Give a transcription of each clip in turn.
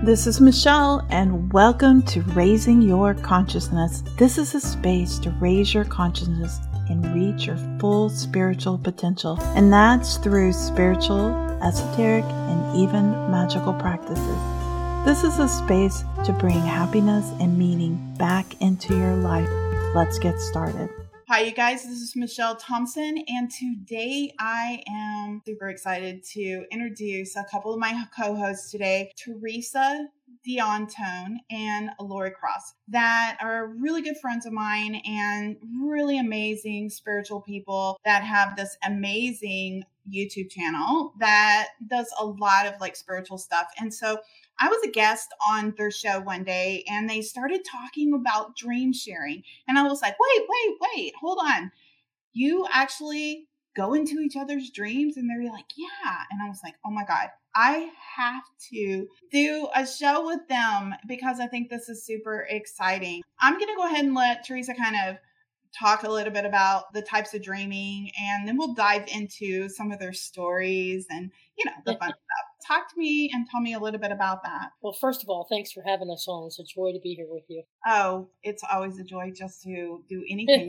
This is Michelle, and welcome to Raising Your Consciousness. This is a space to raise your consciousness and reach your full spiritual potential, and that's through spiritual, esoteric, and even magical practices. This is a space to bring happiness and meaning back into your life. Let's get started. Hi, you guys. This is Michelle Thompson, and today I am super excited to introduce a couple of my co-hosts today, Teresa Diantone and Lori Cross, that are really good friends of mine and really amazing spiritual people that have this amazing YouTube channel that does a lot of spiritual stuff. And so I was a guest on their show one day and they started talking about dream sharing. And I was like, wait, hold on. You actually go into each other's dreams? And they're like, yeah. And I was like, oh my God, I have to do a show with them because I think this is super exciting. I'm going to go ahead and let Teresa kind of talk a little bit about the types of dreaming, and then we'll dive into some of their stories and, the fun stuff. Talk to me and tell me a little bit about that. Well, first of all, thanks for having us on. It's a joy to be here with you. Oh, it's always a joy just to do anything.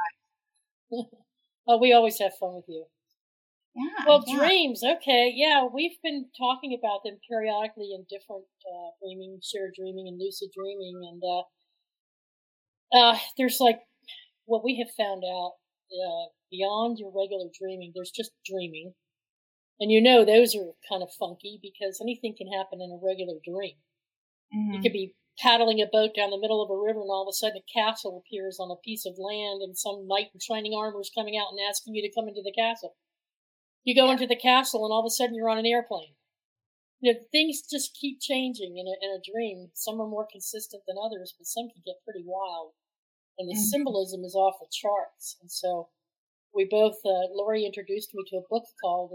Oh, we always have fun with you. Yeah. Well, dreams. Okay. Yeah, we've been talking about them periodically in different dreaming, shared dreaming and lucid dreaming. And there's what we have found out beyond your regular dreaming, there's just dreaming. And those are kind of funky because anything can happen in a regular dream. Mm-hmm. You could be paddling a boat down the middle of a river and all of a sudden a castle appears on a piece of land and some knight in shining armor is coming out and asking you to come into the castle. You go into the castle and all of a sudden you're on an airplane. Things just keep changing in a dream. Some are more consistent than others, but some can get pretty wild. And the symbolism is off the charts. And so we both, Lori introduced me to a book called,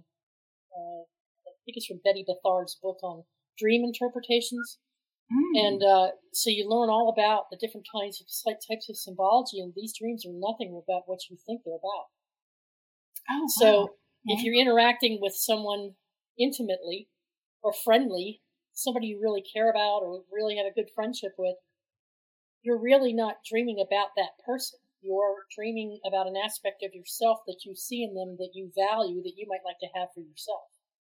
I think it's from Betty Bethard's book on dream interpretations. And so you learn all about the different types of symbology, and these dreams are nothing about what you think they're about. Oh, so wow. If you're interacting with someone intimately or friendly, somebody you really care about or really have a good friendship with, you're really not dreaming about that person. You're dreaming about an aspect of yourself that you see in them that you value, that you might like to have for yourself.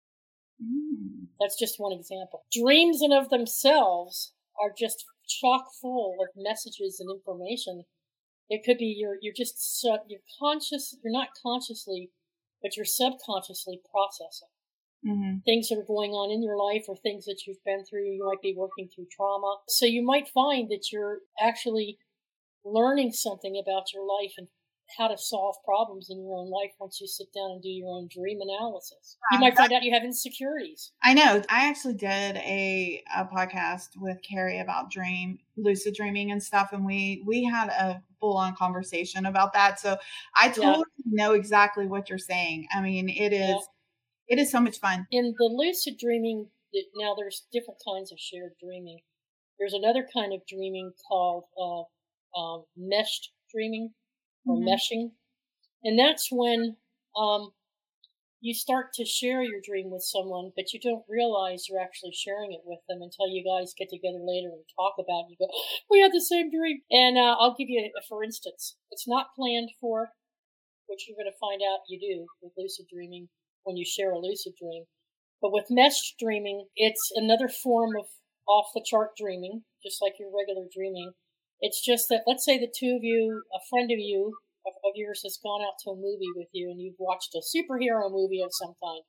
That's just one example. Dreams in of themselves are just chock full of messages and information. It could be you're conscious, you're not consciously, but you're subconsciously processing things that are going on in your life or things that you've been through. You might be working through trauma. So you might find that you're actually learning something about your life and how to solve problems in your own life once you sit down and do your own dream analysis. You might find out you have insecurities. I know. I actually did a podcast with Carrie about lucid dreaming and stuff, and we had a full-on conversation about that. So I totally know exactly what you're saying. I mean, it is so much fun. In the lucid dreaming, now there's different kinds of shared dreaming. There's another kind of dreaming called meshed dreaming or meshing. And that's when you start to share your dream with someone, but you don't realize you're actually sharing it with them until you guys get together later and talk about it. You go, we had the same dream. And I'll give you for instance. It's not planned for, which you're going to find out you do with lucid dreaming when you share a lucid dream. But with meshed dreaming, it's another form of off-the-chart dreaming, just like your regular dreaming. It's just that, let's say the two of you, a friend of yours has gone out to a movie with you and you've watched a superhero movie of some kind.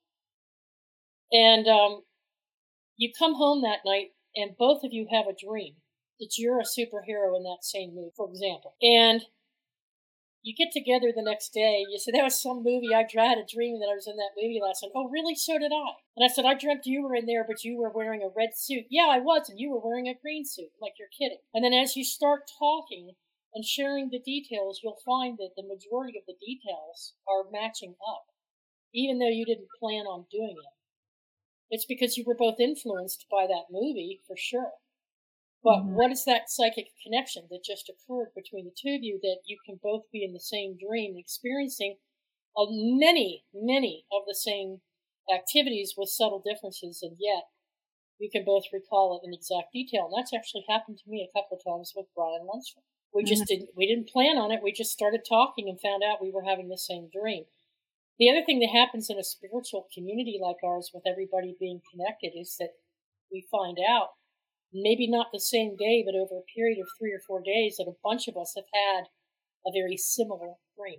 And you come home that night and both of you have a dream that you're a superhero in that same movie, for example. And you get together the next day, you say, that was some movie, I had a dream that I was in that movie last night. Oh, really? So did I. And I said, I dreamt you were in there, but you were wearing a red suit. Yeah, I was, and you were wearing a green suit. Like, you're kidding. And then as you start talking and sharing the details, you'll find that the majority of the details are matching up, even though you didn't plan on doing it. It's because you were both influenced by that movie, for sure. But what is that psychic connection that just occurred between the two of you that you can both be in the same dream, experiencing many, many of the same activities with subtle differences, and yet you can both recall it in exact detail. And that's actually happened to me a couple of times with Brian Lundstrom. We didn't plan on it. We just started talking and found out we were having the same dream. The other thing that happens in a spiritual community like ours, with everybody being connected, is that we find out, maybe not the same day, but over a period of 3 or 4 days, that a bunch of us have had a very similar dream,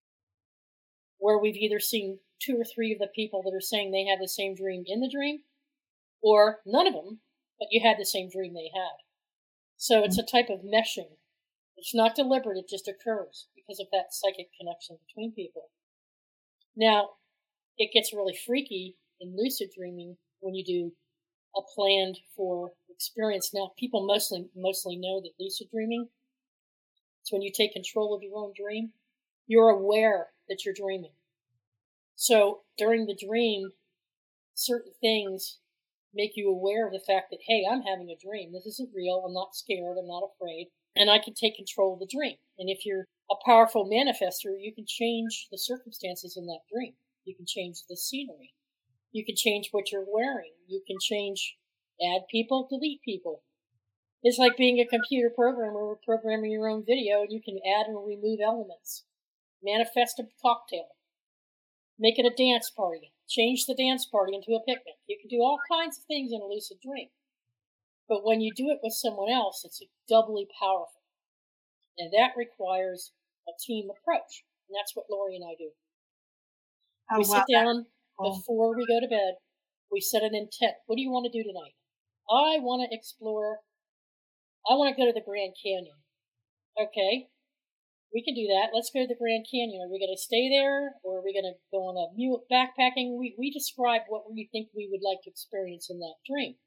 where we've either seen 2 or 3 of the people that are saying they had the same dream in the dream, or none of them, but you had the same dream they had. So it's a type of meshing. It's not deliberate, it just occurs because of that psychic connection between people. Now, it gets really freaky in lucid dreaming when you do a planned for experience. Now, people mostly know that lucid dreaming, it's when you take control of your own dream. You're aware that you're dreaming. So during the dream, certain things make you aware of the fact that, hey, I'm having a dream. This isn't real. I'm not scared. I'm not afraid. And I can take control of the dream. And if you're a powerful manifester, you can change the circumstances in that dream. You can change the scenery. You can change what you're wearing. You can add people, delete people. It's like being a computer programmer or programming your own video, and you can add and remove elements. Manifest a cocktail. Make it a dance party. Change the dance party into a picnic. You can do all kinds of things in a lucid dream. But when you do it with someone else, it's doubly powerful. And that requires a team approach. And that's what Lori and I do. We sit down before we go to bed. We set an intent. What do you want to do tonight? I want to explore. I want to go to the Grand Canyon. Okay, we can do that. Let's go to the Grand Canyon. Are we going to stay there, or are we going to go on a mule backpacking? We describe what we think we would like to experience in that dream.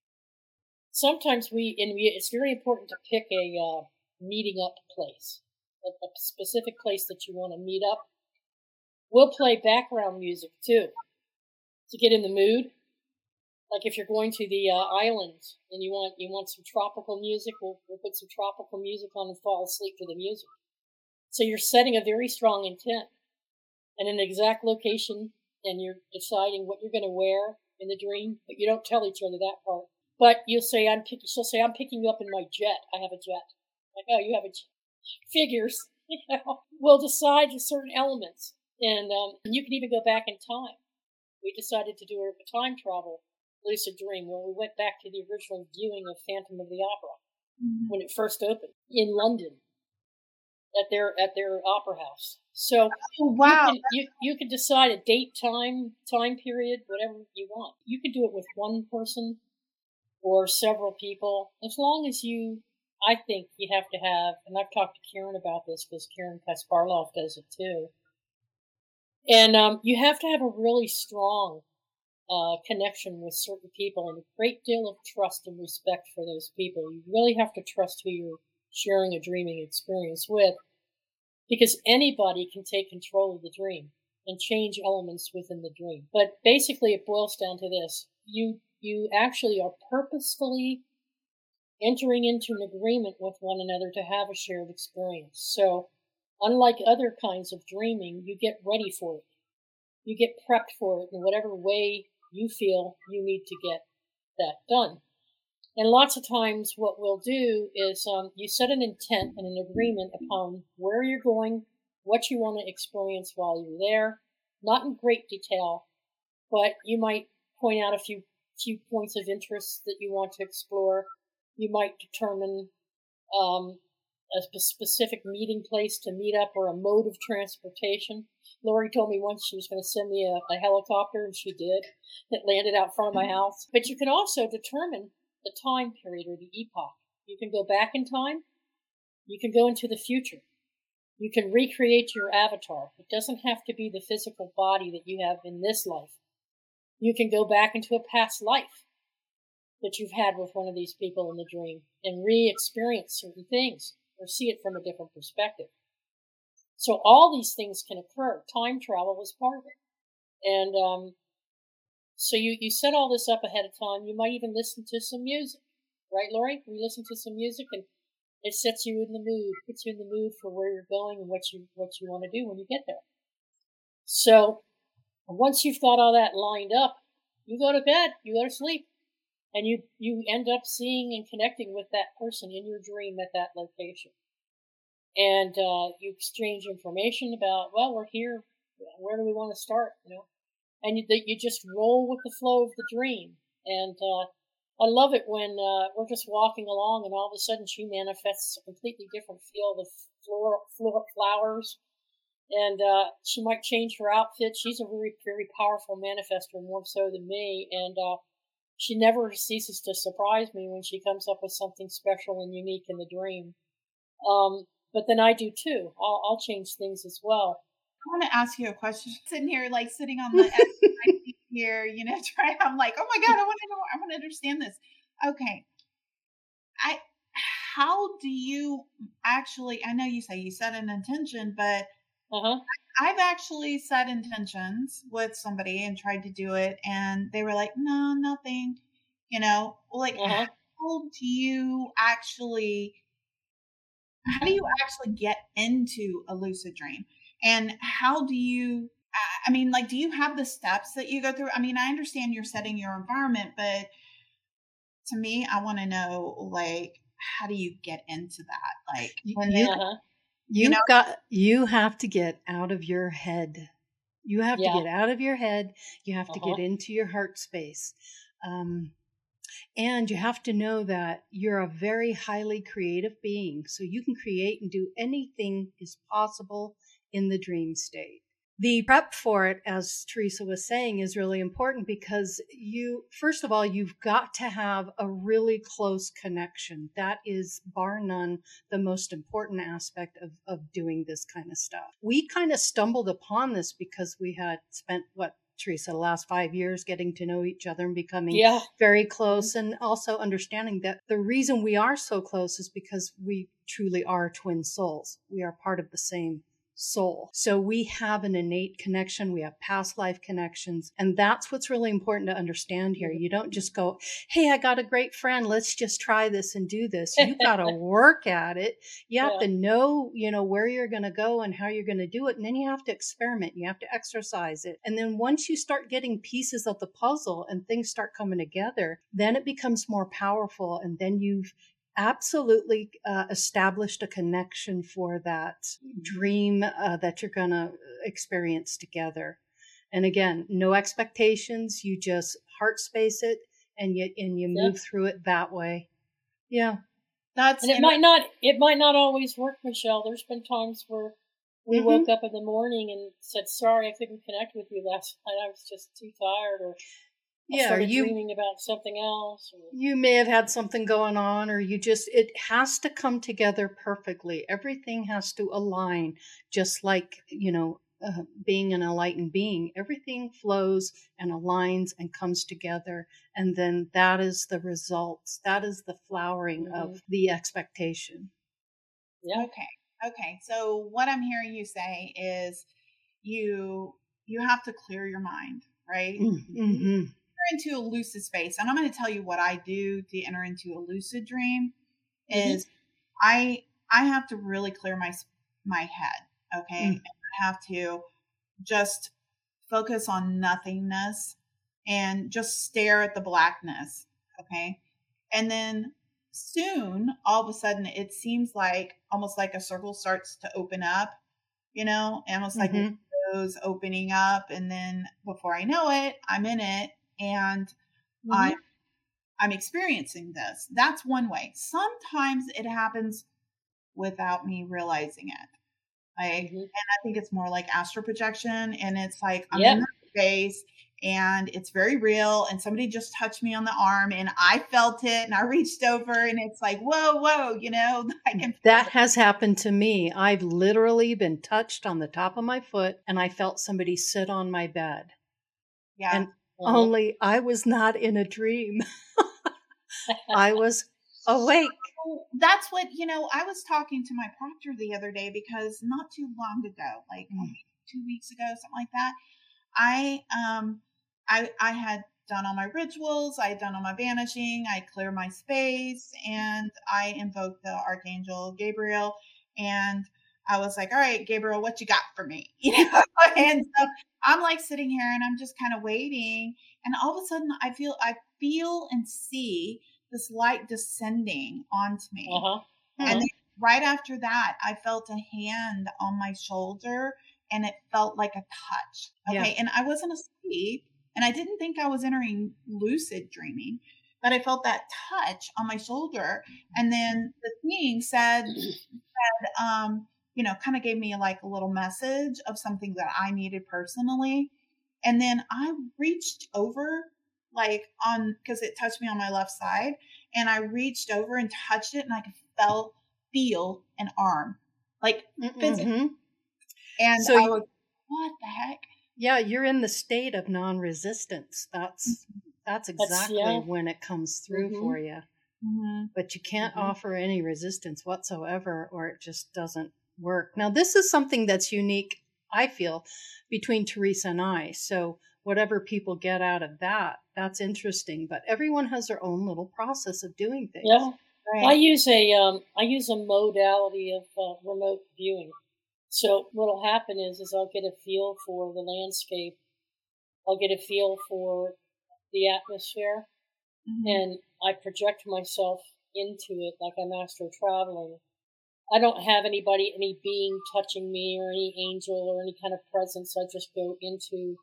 Sometimes it's very important to pick a meeting up place, a specific place that you want to meet up. We'll play background music too, to get in the mood. Like if you're going to the islands and you want some tropical music, we'll put some tropical music on and fall asleep to the music. So you're setting a very strong intent and an exact location, and you're deciding what you're going to wear in the dream, but you don't tell each other that part. But she'll say, I'm picking you up in my jet. I have a jet. Like, oh, you have a jet. Figures. We'll decide certain elements. And you can even go back in time. We decided to do a time travel lucid dream where we went back to the original viewing of Phantom of the Opera when it first opened in London at their opera house. So you can decide a date, time period, whatever you want. You can do it with one person or several people, as long as I think you have to have, and I've talked to Karen about this because Karen Kasparlov does it too, and you have to have a really strong connection with certain people and a great deal of trust and respect for those people. You really have to trust who you're sharing a dreaming experience with, because anybody can take control of the dream and change elements within the dream. But basically it boils down to this. You actually are purposefully entering into an agreement with one another to have a shared experience. So unlike other kinds of dreaming, you get ready for it. You get prepped for it in whatever way you feel you need to get that done. And lots of times what we'll do is you set an intent and an agreement upon where you're going, what you want to experience while you're there, not in great detail, but you might point out a few points of interest that you want to explore. You might determine a specific meeting place to meet up or a mode of transportation. Lori told me once she was going to send me a helicopter, and she did. It landed out front of my house. But you can also determine the time period or the epoch. You can go back in time. You can go into the future. You can recreate your avatar. It doesn't have to be the physical body that you have in this life. You can go back into a past life that you've had with one of these people in the dream and re-experience certain things or see it from a different perspective. So all these things can occur. Time travel is part of it. And so you set all this up ahead of time. You might even listen to some music. Right, Lori? We listen to some music and it sets you in the mood, puts you in the mood for where you're going and what you want to do when you get there. So once you've got all that lined up, you go to bed, you go to sleep. and you end up seeing and connecting with that person in your dream at that location. And you exchange information about, well, we're here. Where do we want to start? And you just roll with the flow of the dream. And I love it when we're just walking along, and all of a sudden she manifests a completely different field of flowers, and she might change her outfit. She's a very, very powerful manifester, more so than me, and she never ceases to surprise me when she comes up with something special and unique in the dream. But then I do too. I'll change things as well. I want to ask you a question. Sitting here, like sitting on the here, try. I'm like, oh my God, I want to know. I want to understand this. Okay, how do you actually? I know you say you set an intention, but I've actually set intentions with somebody and tried to do it, and they were like, no, nothing. Like how do you actually? How do you actually get into a lucid dream? And how do you, do you have the steps that you go through? I mean, I understand you're setting your environment, but to me, I want to know, like, how do you get into that? Like, you have to get out of your head. You have to get out of your head. You have to get into your heart space. And you have to know that you're a very highly creative being. So you can create and do anything is possible in the dream state. The prep for it, as Teresa was saying, is really important because first of all, you've got to have a really close connection. That is, bar none, the most important aspect of doing this kind of stuff. We kind of stumbled upon this because we had spent, Teresa, the last 5 years getting to know each other and becoming very close, and also understanding that the reason we are so close is because we truly are twin souls. We are part of the same soul. So we have an innate connection. We have past life connections. And that's what's really important to understand here. You don't just go, hey, I got a great friend. Let's just try this and do this. You got to work at it. You have to know, where you're going to go and how you're going to do it. And then you have to experiment. You have to exercise it. And then once you start getting pieces of the puzzle and things start coming together, then it becomes more powerful. And then you've absolutely established a connection for that dream that you're going to experience together. And again, no expectations. You just heart space it and you move through it that way. Yeah. It might not always work, Michelle. There's been times where we woke up in the morning and said, sorry, I couldn't connect with you last night. I was just too tired, or started dreaming about something else. You may have had something going on, or it has to come together perfectly. Everything has to align, just like, being an enlightened being. Everything flows and aligns and comes together. And then that is the results. That is the flowering of the expectation. Yeah. Okay. So what I'm hearing you say is you have to clear your mind, right? Mm-hmm. Into a lucid space, and I'm going to tell you what I do to enter into a lucid dream is I have to really clear my head. Okay. And I have to just focus on nothingness and just stare at the blackness. Okay. And then soon, all of a sudden, it seems like almost like a circle starts to open up, almost like windows opening up. And then before I know it, I'm in it. And I'm experiencing this. That's one way. Sometimes it happens without me realizing it. And I think it's more like astral projection. And it's like I'm in that space and it's very real. And somebody just touched me on the arm and I felt it and I reached over and it's like, whoa, that has happened to me. I've literally been touched on the top of my foot and I felt somebody sit on my bed. Yeah. And only I was not in a dream. I was awake. That's what, I was talking to my proctor the other day because not too long ago, like 2 weeks ago, something like that, I had done all my rituals. I had done all my vanishing. I cleared my space and I invoked the Archangel Gabriel. And I was like, all right, Gabriel, what you got for me? And so I'm like sitting here and I'm just kind of waiting. And all of a sudden I feel and see this light descending onto me. And then right after that, I felt a hand on my shoulder, and it felt like a touch. Okay. And I wasn't asleep, and I didn't think I was entering lucid dreaming, but I felt that touch on my shoulder. And then the thing said, kind of gave me like a little message of something that I needed personally. And then I reached over because it touched me on my left side, and I reached over and touched it, and I could feel an arm, like physically. And so I was, what the heck? Yeah, you're in the state of non-resistance. That's exactly when it comes through for you. But you can't offer any resistance whatsoever, or it just doesn't work. Now, this is something that's unique, I feel, between Teresa and I. So whatever people get out of that, that's interesting. But everyone has their own little process of doing things. Yeah, right. I use a modality of remote viewing. So what'll happen is I'll get a feel for the landscape. I'll get a feel for the atmosphere, and I project myself into it like I'm astral traveling. I don't have any being touching me or any angel or any kind of presence. I just go into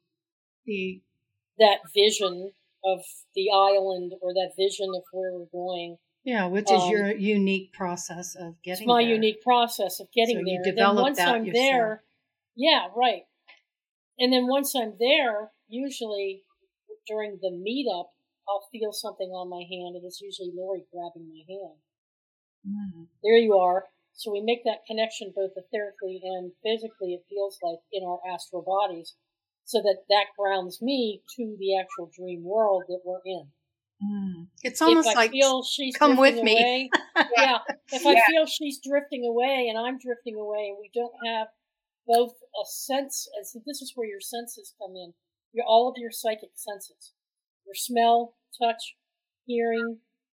that vision of the island or that vision of where we're going. Yeah, which is your unique process of getting there. It's my unique process of getting there. You develop once that I'm yourself. there, yeah, right. And then once I'm there, usually during the meetup, I'll feel something on my hand, and it's usually Lori grabbing my hand. There you are. So we make that connection both etherically and physically, it feels like, in our astral bodies, so that grounds me to the actual dream world that we're in. It's almost if I like, feel she's come with away, me. If I feel she's drifting away and I'm drifting away, and we don't have both a sense, and so this is where your senses come in, all of your psychic senses, your smell, touch, hearing,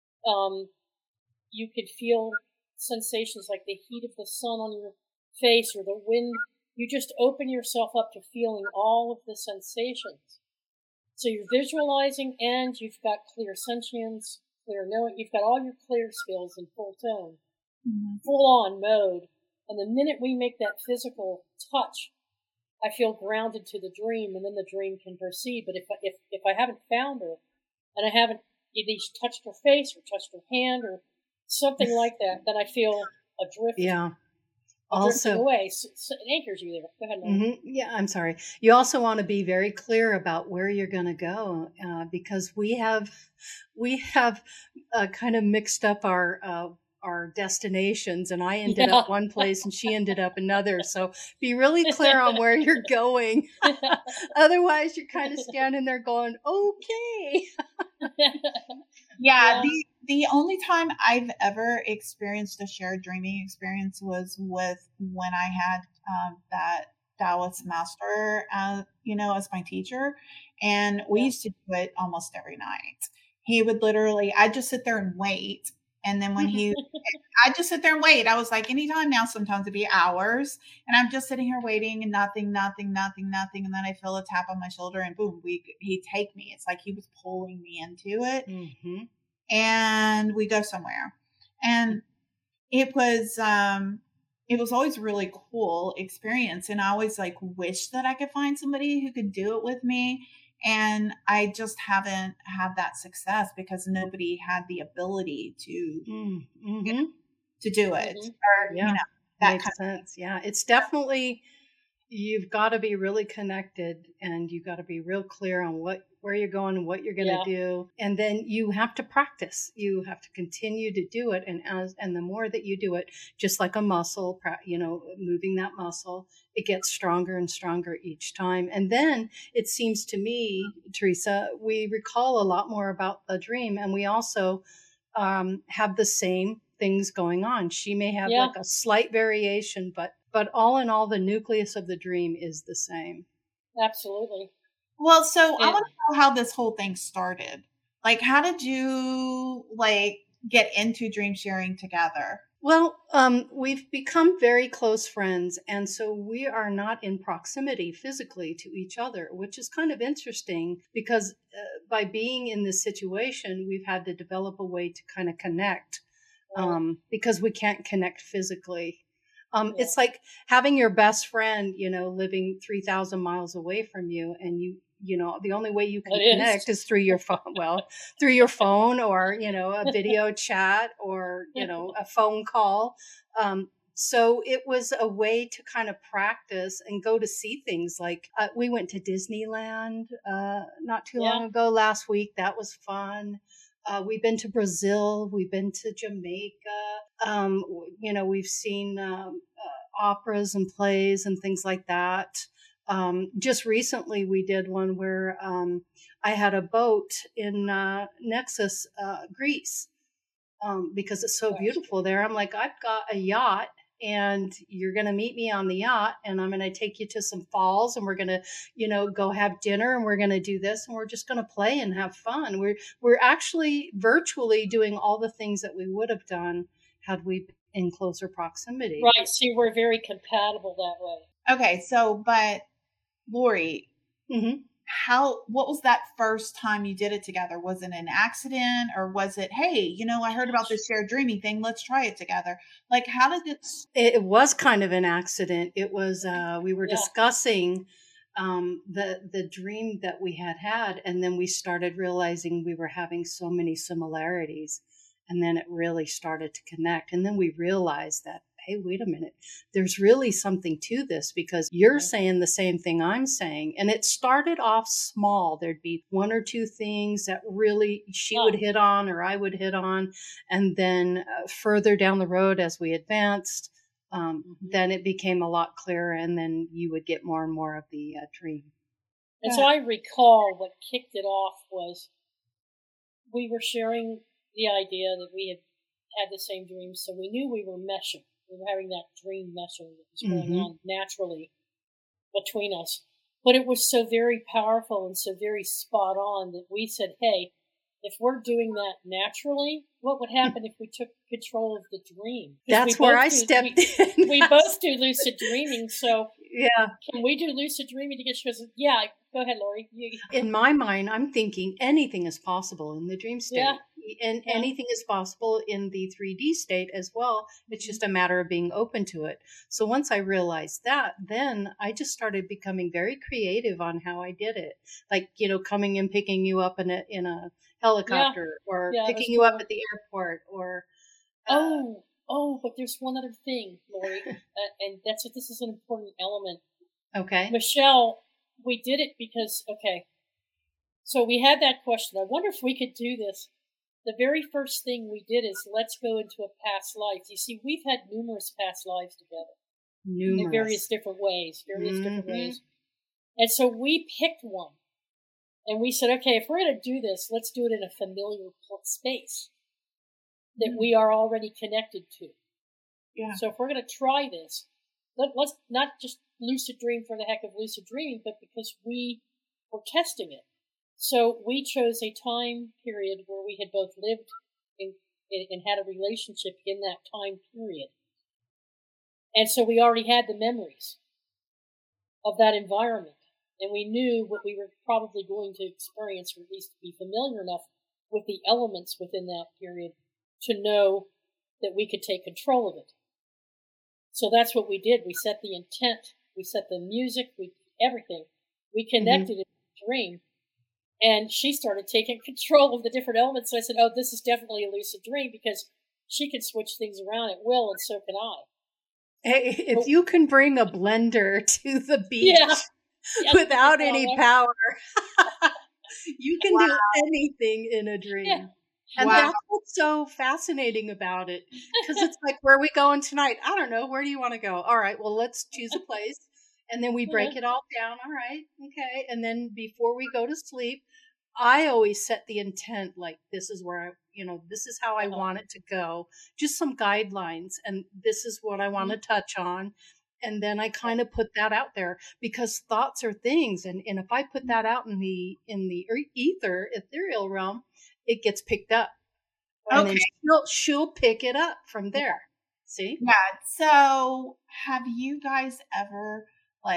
you could feel sensations like the heat of the sun on your face or the wind. You just open yourself up to feeling all of the sensations. So you're visualizing, and you've got clear sentience, clear knowing. You've got all your clear skills in full tone, full on mode. And the minute we make that physical touch, I feel grounded to the dream, and then the dream can proceed. But if I haven't found her, and I haven't at least touched her face or touched her hand or something like that, then I feel adrift. Yeah. Also, away. So it anchors you there. Go ahead, Yeah, I'm sorry. You also want to be very clear about where you're going to go, because we have kind of mixed up our destinations, and I ended up one place and she ended up another. So be really clear on where you're going. Otherwise, you're kind of standing there going, okay. Yeah. The only time I've ever experienced a shared dreaming experience was when I had that Taoist master, as my teacher, and we used to do it almost every night. He would literally, I'd just sit there and wait. And then when I'd just sit there and wait. I was like, anytime now, sometimes it'd be hours. And I'm just sitting here waiting and nothing. And then I feel a tap on my shoulder and boom, he'd take me. It's like he was pulling me into it. And we go somewhere. And it was always a really cool experience. And I always wish that I could find somebody who could do it with me. And I just haven't had that success because nobody had the ability to do it. Or, that makes sense. Yeah, it's definitely, you've got to be really connected, and you've got to be real clear on where you're going and what you're going to do. And then you have to practice. You have to continue to do it. And the more that you do it, just like a muscle, moving that muscle, it gets stronger and stronger each time. And then it seems to me, Teresa, we recall a lot more about the dream, and we also have the same things going on. She may have a slight variation, but all in all, the nucleus of the dream is the same. Absolutely. Well, so I want to know how this whole thing started. How did you get into dream sharing together? Well, we've become very close friends, and so we are not in proximity physically to each other, which is kind of interesting because by being in this situation, we've had to develop a way to kind of connect because we can't connect physically. It's like having your best friend, living 3,000 miles away from you, and the only way you can connect is through your phone. Well, through your phone or, a video chat or, a phone call. So it was a way to kind of practice and go to see things like we went to Disneyland not too long ago last week. That was fun. We've been to Brazil. We've been to Jamaica. We've seen operas and plays and things like that. Just recently we did one where I had a boat in Nexus, Greece, because it's so beautiful there. I'm like, I've got a yacht and you're going to meet me on the yacht and I'm going to take you to some falls and we're going to, go have dinner and we're going to do this and we're just going to play and have fun. We're actually virtually doing all the things that we would have done had we been in closer proximity. Right. See, we're very compatible that way. Okay. So, but Lori, what was that first time you did it together? Was it an accident or was it, hey, I heard about this shared dreaming thing. Let's try it together. Like, how did it? It was kind of an accident. It was, we were discussing the dream that we had, and then we started realizing we were having so many similarities. And then it really started to connect. And then we realized that, hey, wait a minute, there's really something to this because you're saying the same thing I'm saying. And it started off small. There'd be one or two things that really she would hit on or I would hit on. And then further down the road as we advanced, then it became a lot clearer. And then you would get more and more of the dream. And so I recall what kicked it off was we were sharing the idea that we had the same dreams, so we knew we were meshing. We were having that dream meshing that was going on naturally between us. But it was so very powerful and so very spot on that we said, hey, if we're doing that naturally, what would happen if we took control of the dream? That's where I stepped in. We both do lucid dreaming, so can we do lucid dreaming together? She goes, yeah, go ahead, Lori. In my mind, I'm thinking anything is possible in the dream state. And anything is possible in the 3D state as well. It's just a matter of being open to it. So once I realized that, then I just started becoming very creative on how I did it. Like, coming and picking you up in a helicopter or picking you up at the airport or... but there's one other thing, Lori, and this is an important element. Okay. Michelle, we did it because, so we had that question. I wonder if we could do this. The very first thing we did is let's go into a past life. You see, we've had numerous past lives together. In various different ways. And so we picked one. And we said, okay, if we're going to do this, let's do it in a familiar space that we are already connected to. Yeah. So if we're going to try this, let's not just lucid dream for the heck of lucid dreaming, but because we were testing it. So we chose a time period where we had both lived and had a relationship in that time period. And so we already had the memories of that environment. And we knew what we were probably going to experience, or at least be familiar enough with the elements within that period to know that we could take control of it. So that's what we did. We set the intent, we set the music, everything. We connected in the dream. And she started taking control of the different elements. So I said, this is definitely a lucid dream because she can switch things around at will, and so can I. Hey, if you can bring a blender to the beach without any power, you can do anything in a dream. Yeah. And that's what's so fascinating about it. Because it's like, where are we going tonight? I don't know. Where do you want to go? All right, well, let's choose a place. And then we break it all down. All right. Okay. And then before we go to sleep, I always set the intent, like, this is where this is how I want it to go. Just some guidelines. And this is what I want to touch on. And then I kind of put that out there because thoughts are things. And if I put that out in the ethereal realm, it gets picked up. And then she'll pick it up from there. See? Yeah. So have you guys ever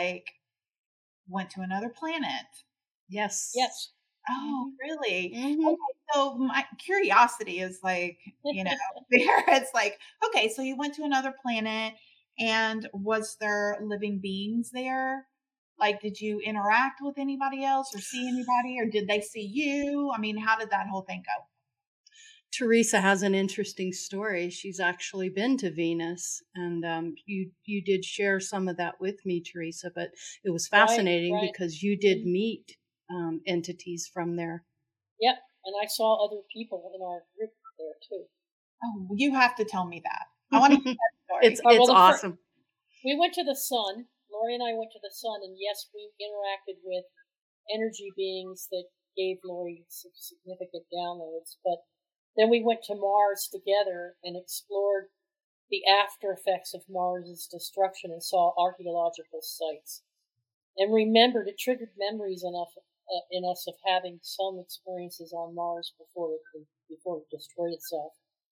went to another planet? Yes. Yes. Oh, really? Mm-hmm. Okay, so my curiosity is there. It's okay, so you went to another planet, and was there living beings there? Did you interact with anybody else or see anybody, or did they see you? I mean, how did that whole thing go? Teresa has an interesting story. She's actually been to Venus, and you did share some of that with me, Teresa. But it was fascinating Right. because you did meet entities from there. Yep, and I saw other people in our group there too. Oh, you have to tell me that. I want to hear that story. It's awesome. We went to the sun. Lori and I went to the sun, and yes, we interacted with energy beings that gave Lori some significant downloads. But then we went to Mars together and explored the after effects of Mars's destruction and saw archaeological sites. And remembered, it triggered memories in us of having some experiences on Mars before it destroyed itself.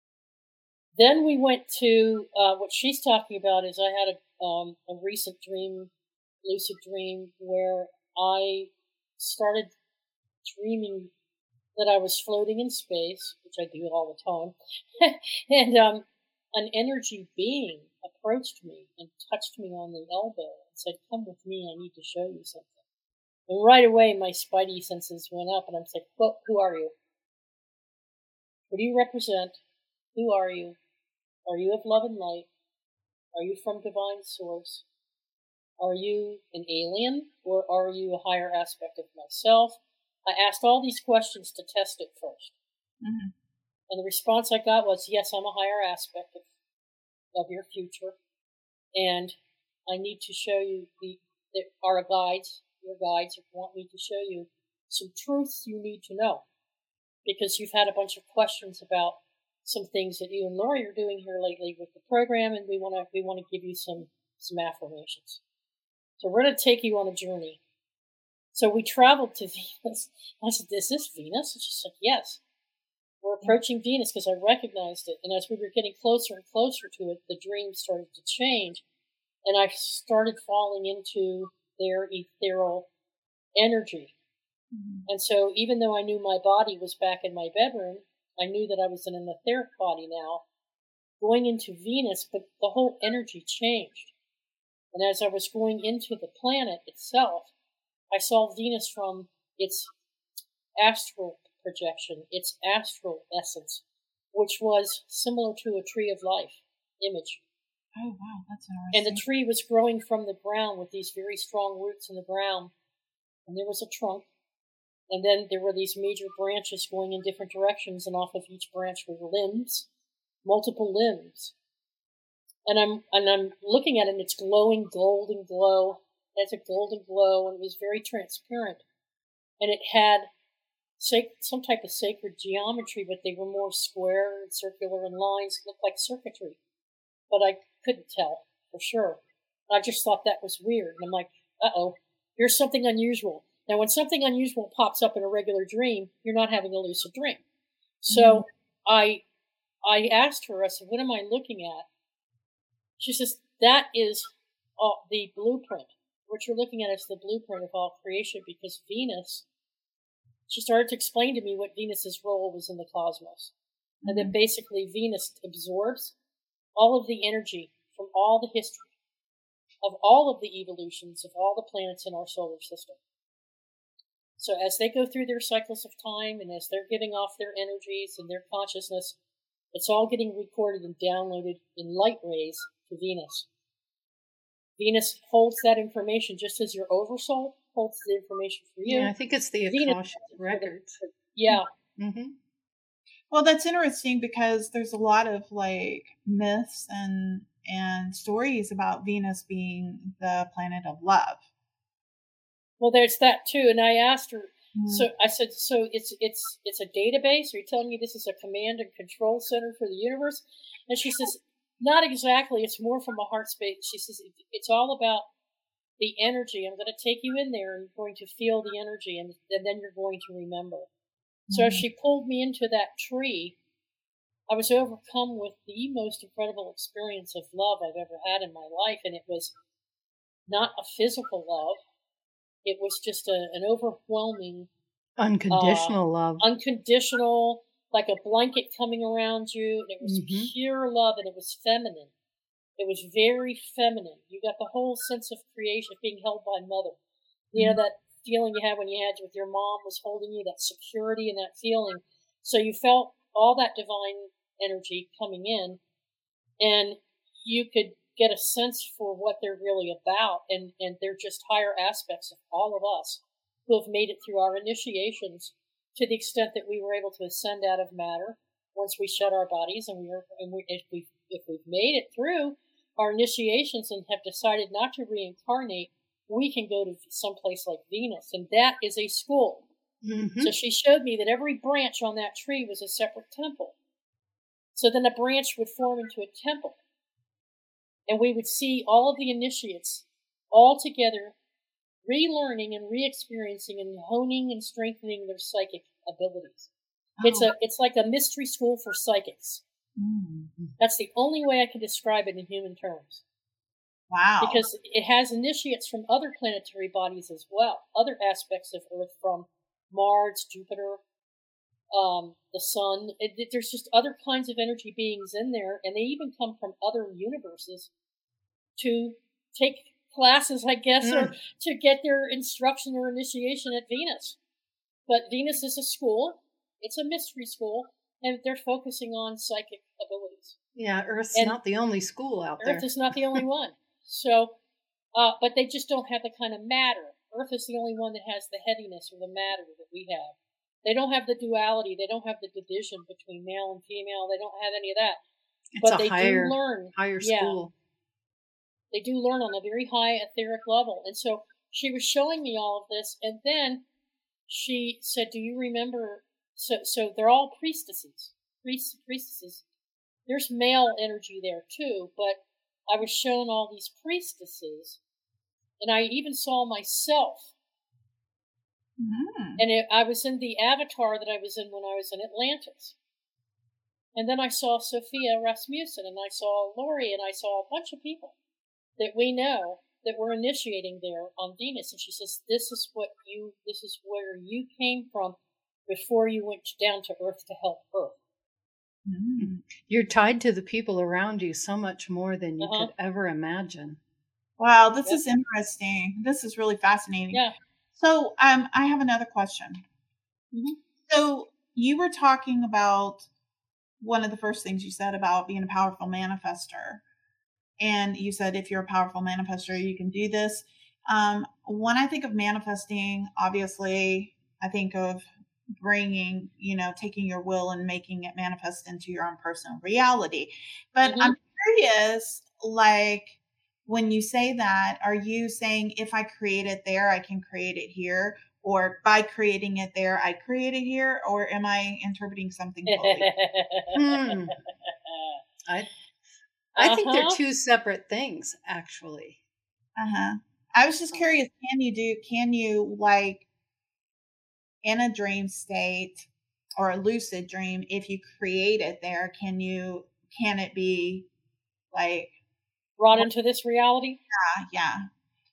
Then we went to what she's talking about. Is I had a recent lucid dream, where I started dreaming that I was floating in space, which I do all the time, and an energy being approached me and touched me on the elbow and said, "Come with me, I need to show you something." And right away, my spidey senses went up, and I'm like, "Well, who are you? What do you represent? Who are you? Are you of love and light? Are you from divine source? Are you an alien, or are you a higher aspect of myself?" I asked all these questions to test it first. Mm-hmm. And the response I got was, yes, I'm a higher aspect of your future. And I need to show you your guides want me to show you some truths you need to know. Because you've had a bunch of questions about some things that you and Lori are doing here lately with the program, and we want to give you some affirmations. So we're going to take you on a journey. So we traveled to Venus. I said, "Is this Venus?" And she said, "Yes. We're approaching Venus," because I recognized it. And as we were getting closer and closer to it, the dream started to change. And I started falling into their ethereal energy. Mm-hmm. And so even though I knew my body was back in my bedroom, I knew that I was in an etheric body now, going into Venus, but the whole energy changed. And as I was going into the planet itself, I saw Venus from its astral projection, its astral essence, which was similar to a tree of life image. Oh, wow, that's interesting. And the tree was growing from the ground with these very strong roots in the ground. And there was a trunk. And then there were these major branches going in different directions, and off of each branch were limbs, multiple limbs. And I'm looking at it, and it's glowing golden glow. It has a golden glow, and it was very transparent. And it had some type of sacred geometry, but they were more square and circular, and lines looked like circuitry. But I couldn't tell for sure. I just thought that was weird. And I'm like, uh-oh, here's something unusual. Now, when something unusual pops up in a regular dream, you're not having a lucid dream. So I asked her, I said, "What am I looking at?" She says, "That is the blueprint. What you're looking at is the blueprint of all creation, because Venus," she started to explain to me what Venus's role was in the cosmos. Mm-hmm. And that basically Venus absorbs all of the energy from all the history of all of the evolutions of all the planets in our solar system. So as they go through their cycles of time, and as they're giving off their energies and their consciousness, it's all getting recorded and downloaded in light rays to Venus. Venus holds that information just as your oversoul holds the information for you. Yeah, I think it's the Akashic records. Yeah. Mm-hmm. Well, that's interesting, because there's a lot of myths and stories about Venus being the planet of love. Well, there's that too. And I asked her, so I said, "So it's a database? Are you telling me this is a command and control center for the universe?" And she says, "Not exactly. It's more from a heart space." She says, "It's all about the energy. I'm going to take you in there, and you're going to feel the energy, and then you're going to remember." So she pulled me into that tree, I was overcome with the most incredible experience of love I've ever had in my life, and it was not a physical love. It was just an overwhelming, unconditional love, unconditional, like a blanket coming around you. And it was pure love, and it was feminine. It was very feminine. You got the whole sense of creation, being held by mother. You know, that feeling you had when you had with your mom was holding you, that security and that feeling. So you felt all that divine energy coming in, and you could get a sense for what they're really about, and they're just higher aspects of all of us who have made it through our initiations to the extent that we were able to ascend out of matter once we shed our bodies, if we've made it through our initiations and have decided not to reincarnate, we can go to someplace like Venus, and that is a school. So she showed me that every branch on that tree was a separate temple. So then a branch would form into a temple, and we would see all of the initiates all together, relearning and re-experiencing and honing and strengthening their psychic abilities. It's like a mystery school for psychics. That's the only way I can describe it in human terms. Wow. Because it has initiates from other planetary bodies as well, other aspects of Earth, from Mars, Jupiter, the sun. There's just other kinds of energy beings in there, and they even come from other universes to take classes, I guess, or to get their instruction or initiation at Venus. But Venus is a school. It's a mystery school, and they're focusing on psychic abilities. Yeah, Earth's not the only school out there. Earth is not the only one. So, but they just don't have the kind of matter. Earth is the only one that has the heaviness or the matter that we have. They don't have the duality. They don't have the division between male and female. They don't have any of that. But they do learn. Higher school. They do learn on a very high etheric level. And so she was showing me all of this, and then she said, do you remember? So they're all priestesses. Priestesses. There's male energy there too, but I was shown all these priestesses, and I even saw myself. And I was in the avatar that I was in when I was in Atlantis. And then I saw Sophia Rasmussen, and I saw Lori, and I saw a bunch of people that we know that were initiating there on Venus. And she says, this is where you came from before you went down to Earth to help Earth. You're tied to the people around you so much more than you could ever imagine. Wow, this is interesting. This is really fascinating. Yeah. So I have another question. So you were talking about one of the first things you said about being a powerful manifester. And you said if you're a powerful manifester, you can do this. When I think of manifesting, obviously, I think of bringing, taking your will and making it manifest into your own personal reality. But I'm curious, like, when you say that, are you saying if I create it there, I can create it here? Or by creating it there, I create it here? Or am I interpreting something totally? I think they're two separate things, actually. I was just curious, can you like in a dream state or a lucid dream, if you create it there, can it be like brought into this reality? Yeah.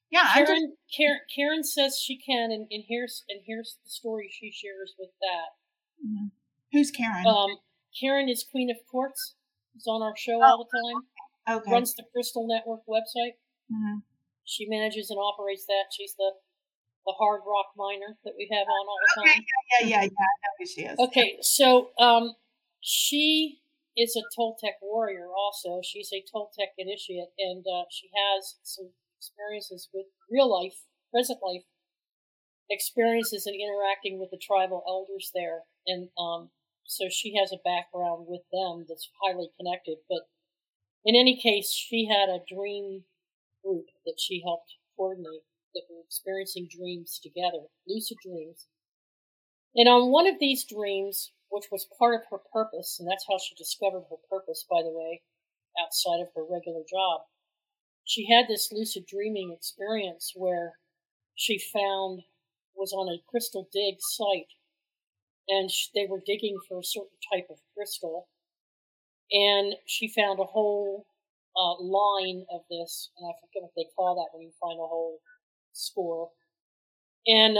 Karen says she can, and here's the story she shares with that. Who's Karen? Karen is Queen of Quartz. She's on our show all the time. Okay. Runs the Crystal Network website. She manages and operates that. She's the hard rock miner that we have on all the time. Yeah. I know who she is. Okay, so she is a Toltec warrior also. She's a Toltec initiate, and she has some experiences with real life, present life experiences in interacting with the tribal elders there. And so she has a background with them that's highly connected. But in any case, she had a dream group that she helped coordinate that were experiencing dreams together, lucid dreams. And on one of these dreams, which was part of her purpose, and that's how she discovered her purpose, by the way, outside of her regular job, she had this lucid dreaming experience where she was on a crystal dig site, and they were digging for a certain type of crystal, And she found a whole line of this, and I forget what they call that when you find a whole score. And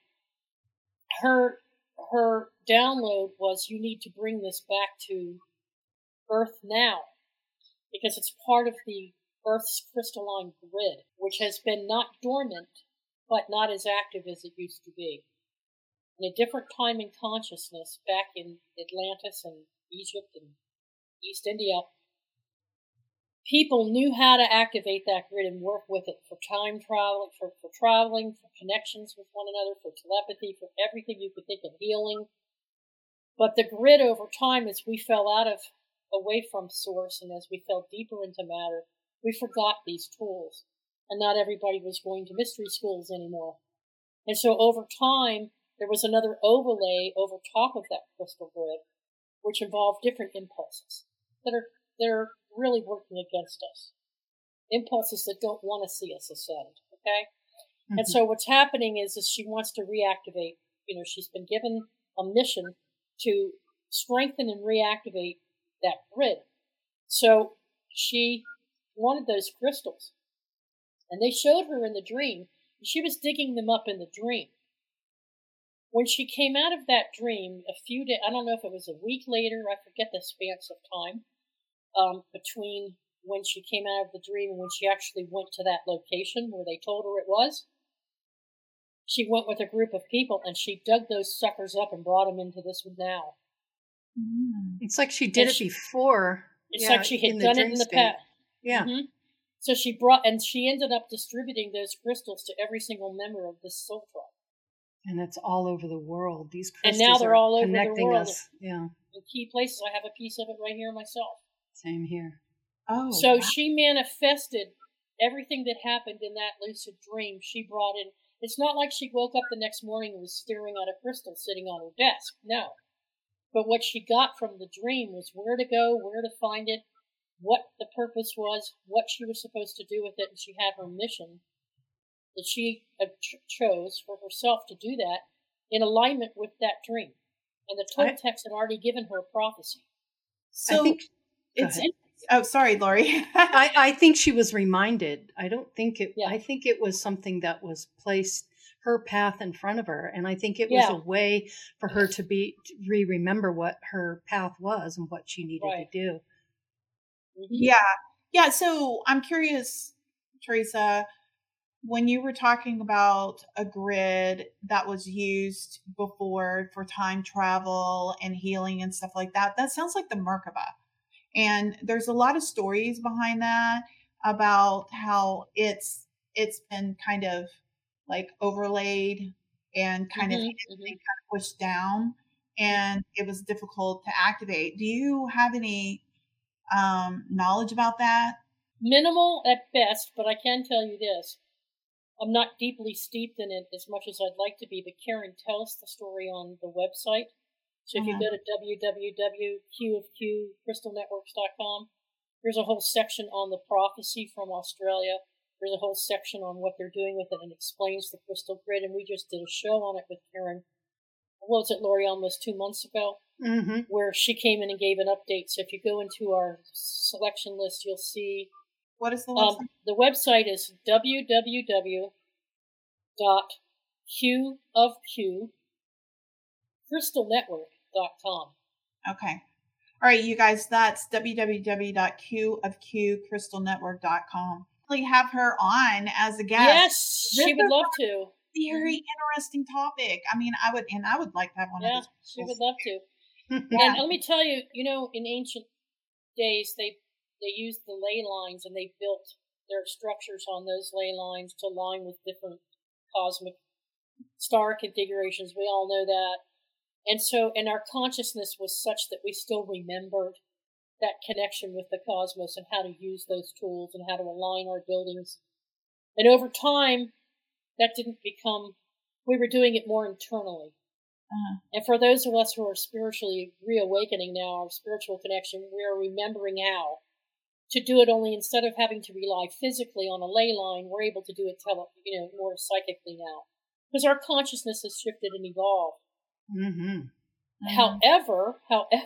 her download was, you need to bring this back to Earth now, because it's part of the Earth's crystalline grid, which has been not dormant, but not as active as it used to be. In a different time in consciousness, back in Atlantis and Egypt and East India, people knew how to activate that grid and work with it for time travel, for traveling, for connections with one another, for telepathy, for everything you could think of, healing. But the grid over time, as we fell away from source, and as we fell deeper into matter, we forgot these tools, and not everybody was going to mystery schools anymore. And so over time, there was another overlay over top of that crystal grid, which involved different impulses that are really working against us. Impulses that don't want to see us ascend, okay? Mm-hmm. And so what's happening is she wants to reactivate. She's been given a mission to strengthen and reactivate that grid. So she wanted those crystals. And they showed her in the dream. She was digging them up in the dream. When she came out of that dream, a few days, I don't know if it was a week later, I forget the span of time, between when she came out of the dream and when she actually went to that location where they told her it was. She went with a group of people and she dug those suckers up and brought them into this one now. It's like she did it before. It's like she had done it in the past. Yeah. Mm-hmm. So she ended up distributing those crystals to every single member of this soul tribe. And it's all over the world. These crystals and now they're all over connecting the world. us. Yeah. In key places. I have a piece of it right here myself. Same here. Oh. So she manifested everything that happened in that lucid dream. She brought in. It's not like she woke up the next morning and was staring at a crystal sitting on her desk. No. But what she got from the dream was where to go, where to find it, what the purpose was, what she was supposed to do with it, and she had her mission that she chose for herself to do that in alignment with that dream. And the Toltecs had already given her a prophecy. So oh, sorry, Lori. I think she was reminded. I don't think it, I think it was something that was placed her path in front of her. And I think it was a way for her to remember what her path was and what she needed to do. Mm-hmm. Yeah. So I'm curious, Teresa, when you were talking about a grid that was used before for time travel and healing and stuff like that, that sounds like the Merkaba. And there's a lot of stories behind that about how it's been kind of like overlaid and kind of pushed down, and it was difficult to activate. Do you have any knowledge about that? Minimal at best, but I can tell you this. I'm not deeply steeped in it as much as I'd like to be, but Karen tells the story on the website. So if you go to www.qofqcrystalnetworks.com, there's a whole section on the prophecy from Australia. There's a whole section on what they're doing with it and explains the crystal grid. And we just did a show on it with Karen. What was it, Lori, almost 2 months ago? Mm-hmm. Where she came in and gave an update. So if you go into our selection list, you'll see. What is the website? The website is www.qofqcrystalnetwork.com. Okay. All right, you guys, that's www.qofqcrystalnetwork.com. We have her on as a guest. Yes, she would love to. Very interesting topic. I mean, I would like to have one of those. She would love to. And let me tell you, in ancient days, they used the ley lines and they built their structures on those ley lines to align with different cosmic star configurations. We all know that. And our consciousness was such that we still remembered that connection with the cosmos and how to use those tools and how to align our buildings. And over time, that didn't we were doing it more internally. Uh-huh. And for those of us who are spiritually reawakening now, our spiritual connection, we are remembering how to do it, only instead of having to rely physically on a ley line, we're able to do it more psychically now. Because our consciousness has shifted and evolved. Mm-hmm. Mm-hmm. However,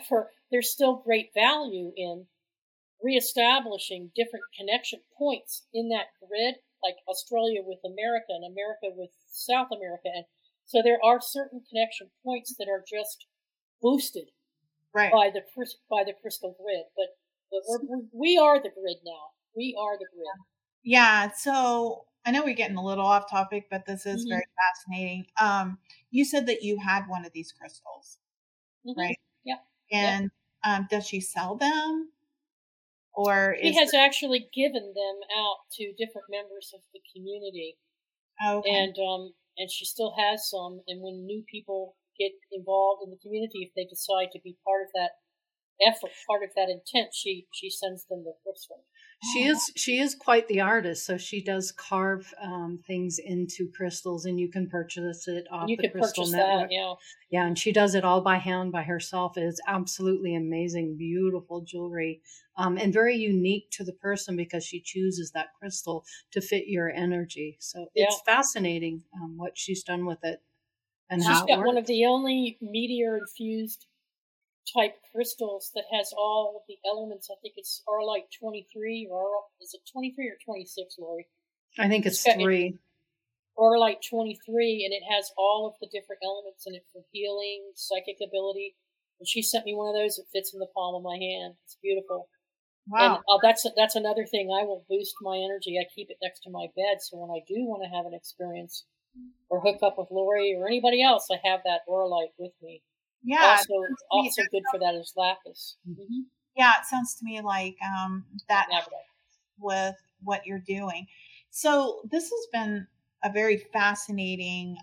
there's still great value in reestablishing different connection points in that grid, like Australia with America and America with South America. And so there are certain connection points that are just boosted by the crystal grid. But we are the grid now. We are the grid. Yeah. So I know we're getting a little off topic, but this is very fascinating. You said that you had one of these crystals, right? Yeah. And does she sell them? Or she has actually given them out to different members of the community. Okay. And she still has some. And when new people get involved in the community, if they decide to be part of that effort, part of that intent, she sends them the crystal. She is quite the artist, so she does carve things into crystals, and you can purchase it off the Crystal Network. Yeah, and she does it all by hand by herself. It is absolutely amazing, beautiful jewelry, and very unique to the person because she chooses that crystal to fit your energy. So it's fascinating what she's done with it and how it works. She's got one of the only meteor infused type crystals that has all the elements. I think it's Arlite 23, or is it 23 or 26, Lori? I think it's 3. Arlite 23, and it has all of the different elements in it for healing, psychic ability. And she sent me one of those that fits in the palm of my hand. It's beautiful. Wow. And that's another thing. I will boost my energy. I keep it next to my bed, so when I do want to have an experience or hook up with Lori or anybody else, I have that Arlite with me. Yeah. Also good for that is lapis. Mm-hmm. Yeah, it sounds to me like that with what you're doing. So this has been a very fascinating,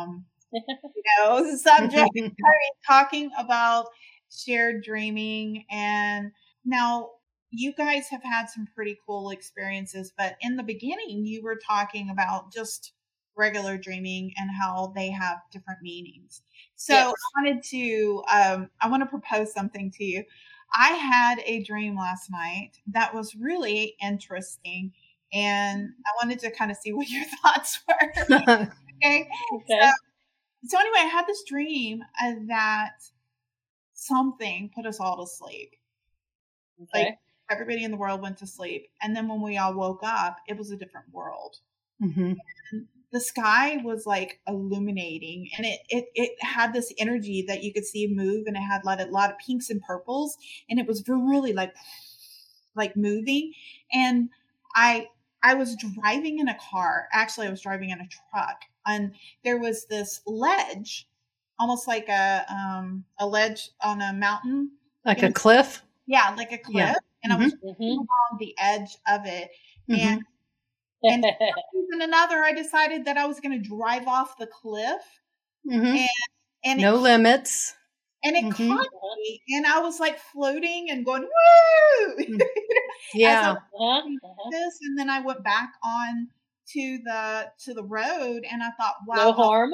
subject. Talking about shared dreaming, and now you guys have had some pretty cool experiences. But in the beginning, you were talking about just regular dreaming and how they have different meanings. So I want to propose something to you. I had a dream last night that was really interesting, and I wanted to kind of see what your thoughts were. Okay. So anyway, I had this dream that something put us all to sleep. Okay. Like everybody in the world went to sleep, and then when we all woke up, it was a different world. Mm-hmm. And the sky was like illuminating, and it had this energy that you could see move, and it had a lot of pinks and purples, and it was really like moving. And I was driving in a car. Actually, I was driving in a truck, and there was this ledge, almost like a ledge on a mountain, like a cliff. Yeah, like a cliff. Yeah. And I was along the edge of it, and and another, I decided that I was going to drive off the cliff, and no limits, and it caught me, and I was like floating and going woo, yeah, this, and then I went back on to the road, and I thought, wow, no harm.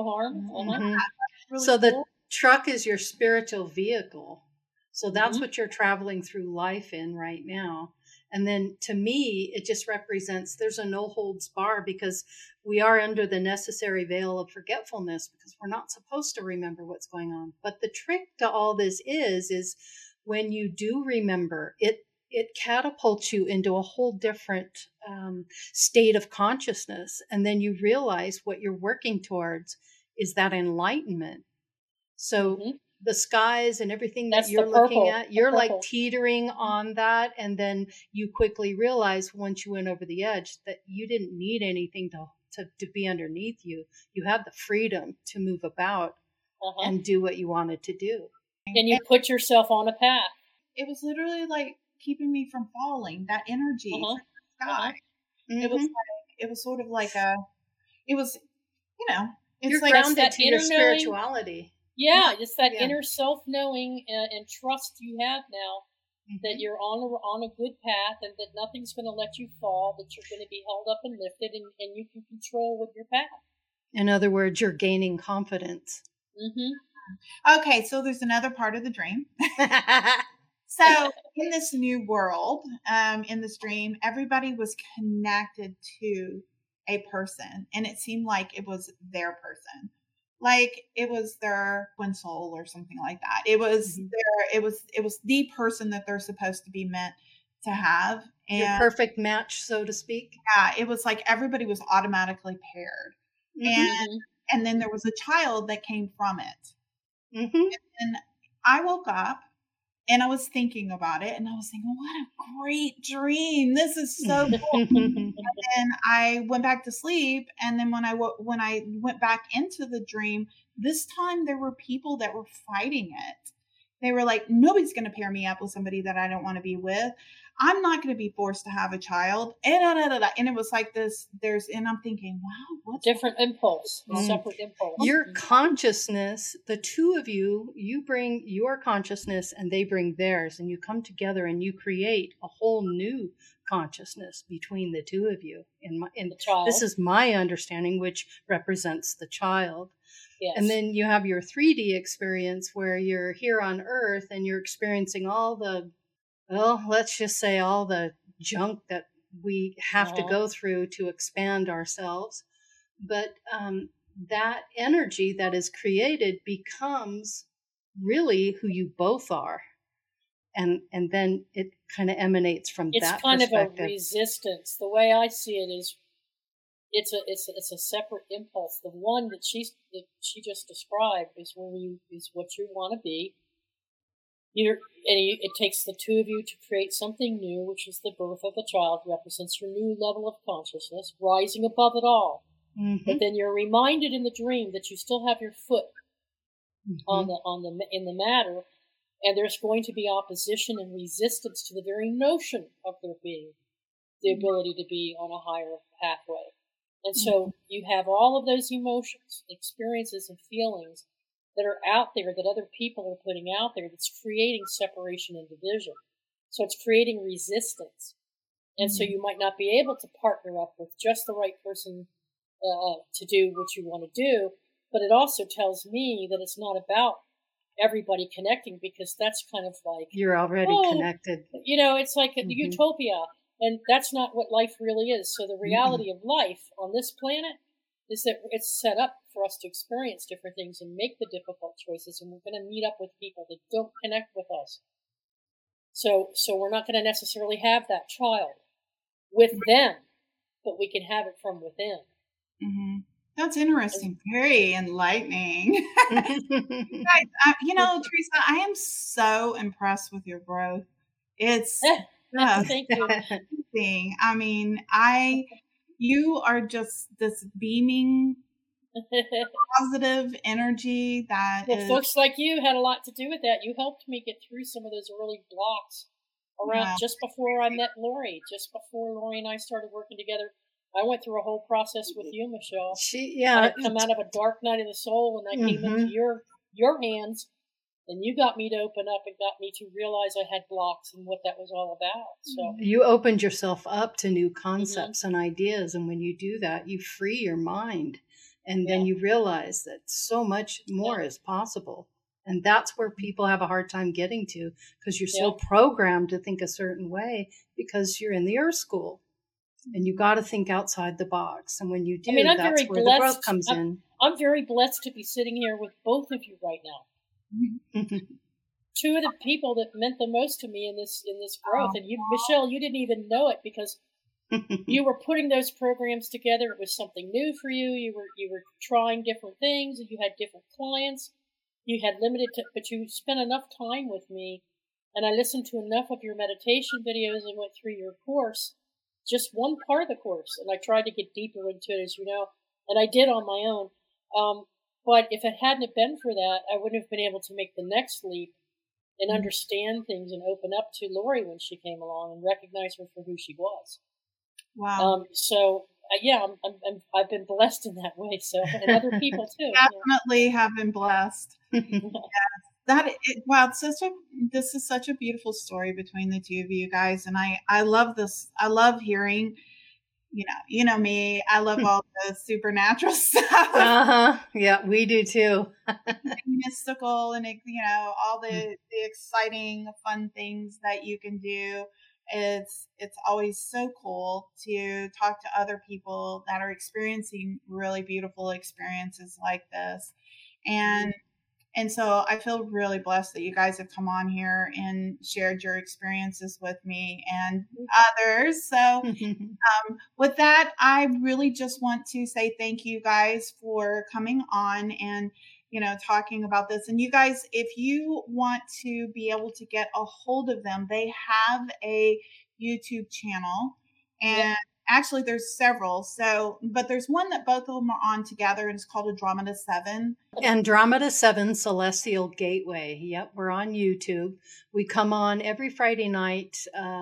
Really so cool. The truck is your spiritual vehicle, so that's what you're traveling through life in right now. And then to me, it just represents there's a no holds bar, because we are under the necessary veil of forgetfulness because we're not supposed to remember what's going on. But the trick to all this is when you do remember, it catapults you into a whole different state of consciousness. And then you realize what you're working towards is that enlightenment. So the skies and everything that you're looking at, you're like teetering on that. And then you quickly realize once you went over the edge that you didn't need anything to be underneath you. You had the freedom to move about and do what you wanted to do. And you put yourself on a path. It was literally like keeping me from falling, that energy from the sky. It was sort of like it was, it's you're like grounded to your spirituality. Yeah, it's that inner self-knowing and trust you have now that you're on a good path, and that nothing's going to let you fall, that you're going to be held up and lifted, and you can control with your path. In other words, you're gaining confidence. Okay, so there's another part of the dream. So in this new world, in this dream, everybody was connected to a person, and it seemed like it was their person. like it was their twin soul or something like that. It was it was the person that they're supposed to be meant to have. And your perfect match, so to speak. yeah, it was like everybody was automatically paired. And then there was a child that came from it. And I woke up and I was thinking about it, and I was thinking, what a great dream. This is so cool. And then I went back to sleep. And then when I went back into the dream, this time there were people that were fighting it. They were like, nobody's going to pair me up with somebody that I don't want to be with. I'm not going to be forced to have a child. And it was like this, and I'm thinking, wow, what's different impulse, separate impulse. Your consciousness, the two of you, you bring your consciousness and they bring theirs, and you come together and you create a whole new consciousness between the two of you. The child. This is my understanding, which represents the child. Yes. And then you have your 3D experience where you're here on Earth and you're experiencing all the, well, let's just say all the junk that we have to go through to expand ourselves. But that energy that is created becomes really who you both are. And then it kind of emanates from that perspective. It's kind of a resistance. The way I see it is it's a separate impulse. The one that she just described is what you want to be. It takes the two of you to create something new, which is the birth of the child, represents your new level of consciousness, rising above it all. But then you're reminded in the dream that you still have your foot in the matter, and there's going to be opposition and resistance to the very notion of there being the ability to be on a higher pathway. And so you have all of those emotions, experiences, and feelings that are out there that other people are putting out there that's creating separation and division. So it's creating resistance. And so you might not be able to partner up with just the right person to do what you want to do. But it also tells me that it's not about everybody connecting, because that's kind of like... You're already connected. It's like a utopia. And that's not what life really is. So the reality of life on this planet is that it's set up for us to experience different things and make the difficult choices. And we're going to meet up with people that don't connect with us. So we're not going to necessarily have that child with them, but we can have it from within. That's interesting. Very enlightening. Guys, Teresa, I am so impressed with your growth. It's thank you. Amazing. I mean, you are just this beaming, positive energy that folks like you had a lot to do with that. You helped me get through some of those early blocks around just before I met Lori, just before Lori and I started working together. I went through a whole process with you, Michelle. I had come out of a dark night of the soul, and I came into your hands, and you got me to open up and got me to realize I had blocks and what that was all about. So you opened yourself up to new concepts and ideas, and when you do that, you free your mind, and then you realize that so much more is possible. And that's where people have a hard time getting to, because you're so programmed to think a certain way because you're in the Earth School. And you got to think outside the box. And when you do, that's where the growth comes in. I'm very blessed to be sitting here with both of you right now. Two of the people that meant the most to me in this growth. And you, Michelle, you didn't even know it because you were putting those programs together. It was something new for you. You were trying different things, and you had different clients. You had but you spent enough time with me, and I listened to enough of your meditation videos and went through your course. Just one part of the course, and I tried to get deeper into it, as you know, and I did on my own. But if it hadn't been for that, I wouldn't have been able to make the next leap and understand things and open up to Lori when she came along and recognize her for who she was. Wow. I've been blessed in that way. So, and other people too. Definitely have been blessed. Wow, this is such a beautiful story between the two of you guys, and I love this. I love hearing, you know me. I love all the supernatural stuff. Yeah, we do too. Mystical and all the exciting, fun things that you can do It's always so cool to talk to other people that are experiencing really beautiful experiences like this. And and so I feel really blessed that you guys have come on here and shared your experiences with me and others. So with that, I really just want to say thank you guys for coming on and, talking about this. And you guys, if you want to be able to get a hold of them, they have a YouTube channel, and actually there's several. So, but there's one that both of them are on together, and it's called Andromeda 7. Andromeda 7 Celestial Gateway. Yep, we're on YouTube. We come on every Friday night.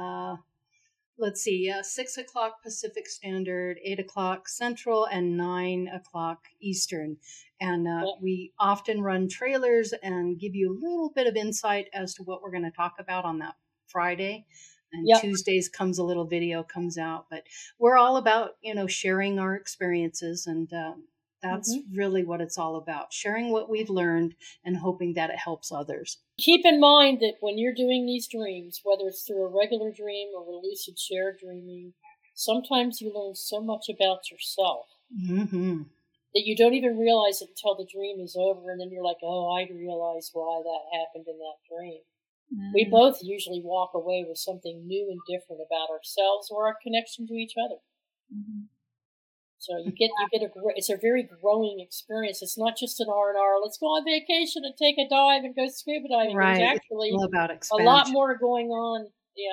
6 o'clock Pacific Standard, 8 o'clock Central, and 9 o'clock Eastern. And we often run trailers and give you a little bit of insight as to what we're going to talk about on that Friday. And Tuesdays a little video comes out. But we're all about, sharing our experiences, and that's really what it's all about. Sharing what we've learned and hoping that it helps others. Keep in mind that when you're doing these dreams, whether it's through a regular dream or a lucid shared dreaming, sometimes you learn so much about yourself that you don't even realize it until the dream is over, and then you're like, oh, I realized why that happened in that dream. We both usually walk away with something new and different about ourselves or our connection to each other. So it's a very growing experience. It's not just an R&R. Let's go on vacation and take a dive and go scuba diving. Right. There's actually a lot more going on.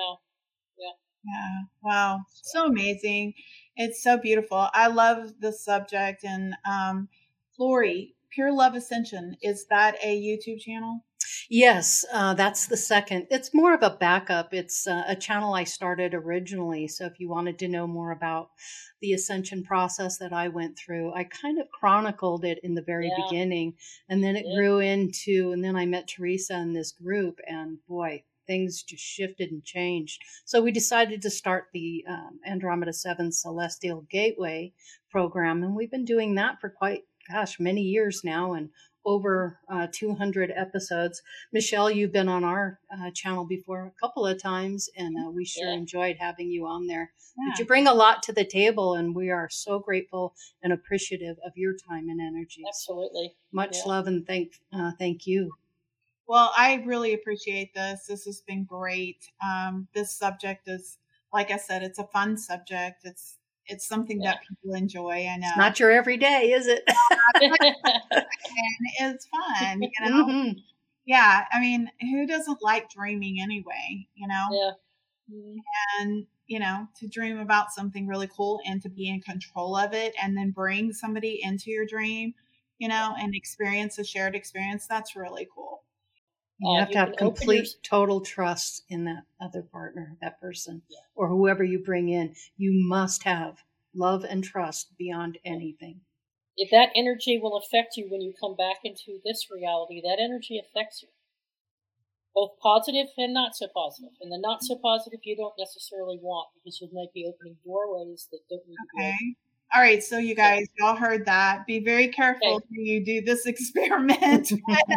Yeah. Wow. So amazing. It's so beautiful. I love the subject. And Lori, Pure Love Ascension, is that a YouTube channel? Yes, that's the second. It's more of a backup. It's a channel I started originally. So if you wanted to know more about the ascension process that I went through, I kind of chronicled it in the very beginning, and then it grew into, and then I met Teresa in this group, and boy, things just shifted and changed. So we decided to start the Andromeda 7 Celestial Gateway program, and we've been doing that for many years now, and over 200 episodes. Michelle, you've been on our channel before a couple of times, and we sure enjoyed having you on there. But you bring a lot to the table, and we are so grateful and appreciative of your time and energy. Absolutely. Much love and thank you. Well, I really appreciate this. This has been great. This subject is, like I said, it's a fun subject. It's something that people enjoy. I know. It's not your everyday, is it? And it's fun, Yeah. I mean, who doesn't like dreaming anyway, Yeah. And, to dream about something really cool and to be in control of it, and then bring somebody into your dream, and experience a shared experience. That's really cool. You have to have complete, total trust in that other partner, that person, or whoever you bring in. You must have love and trust beyond anything. If that energy will affect you when you come back into this reality, that energy affects you. Both positive and not so positive. And the not so positive you don't necessarily want, because you might be opening doorways that don't need to be open. All right, so you guys, y'all heard that. Be very careful when you do this experiment.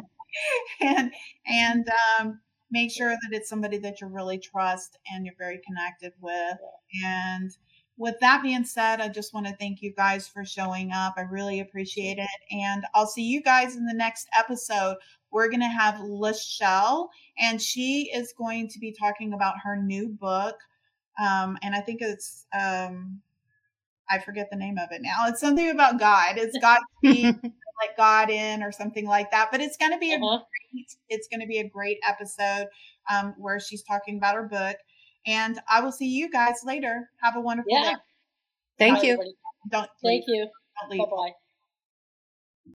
and make sure that it's somebody that you really trust and you're very connected with. And with that being said, I just want to thank you guys for showing up. I really appreciate it. And I'll see you guys in the next episode. We're going to have Lachelle, and she is going to be talking about her new book. And I think it's, I forget the name of it now. It's something about God. It's God Speak, like God in, or something like that. But it's going to be a great episode where she's talking about her book. And I will see you guys later. Have a wonderful day. Thank you. Don't leave. Thank you. Don't leave. Bye-bye.